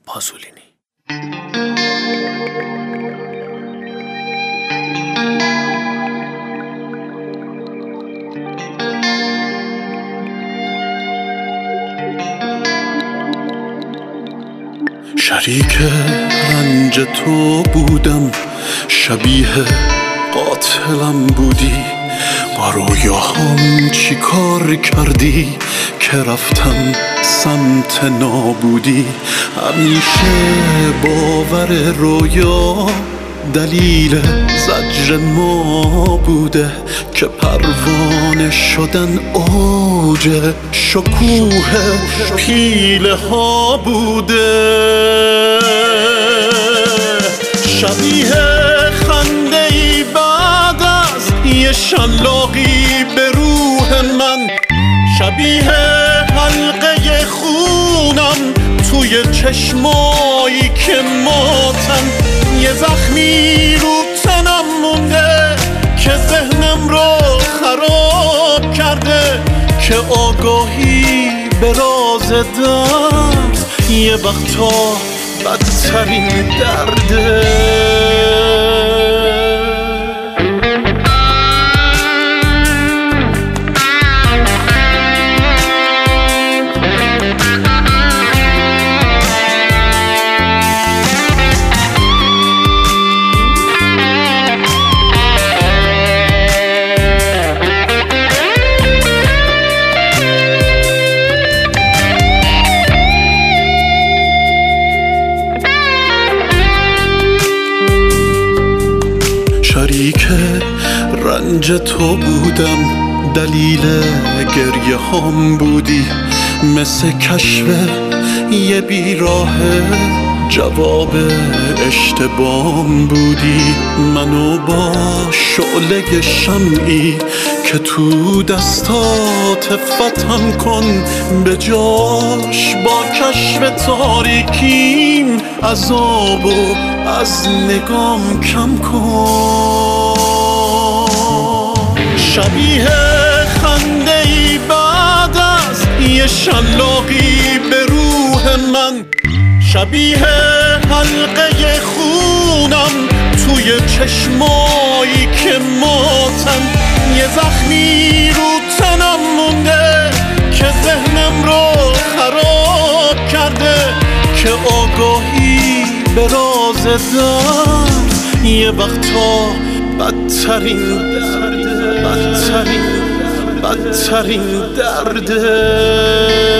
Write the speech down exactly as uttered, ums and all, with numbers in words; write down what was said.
پازولینی. شریک رنج تو بودم، شبیه قاتلم بودی. با رویاهام چی کار کردی که رفتم سمت نابودی؟ همیشه باور رویا دلیل زجر ما بوده که پروانه شدن اوج شکوه پیله ها بوده. شبیه خنده ای بعد از یه شلاقی به روح من، شبیه حلقه خونم توی چشمایی که ماتن. یه زخمی رو تنم مونده که ذهنم رو خراب کرده، که آگاهی به راز درد یه وقتا بدترین درده. شریک رنج تو بودم، دلیل گریه هم بودی. مثل کشف یه بیراه جواب اشتباهم بودی. منو با شعله شمعی که تو دستات فتحم کن، به جاش با کشف تاریکیم عذابو از نگام کم کن. شبیه خنده ای بعد از یه شلاقی به روح من، شبیه حلقه خونم توی چشمایی که ماتن. یه زخمی رو تنم مونده که ذهنم رو خراب کرده، که آگاهی به راز درد یه وقتا بدترین درده، بدترین بدترین درده.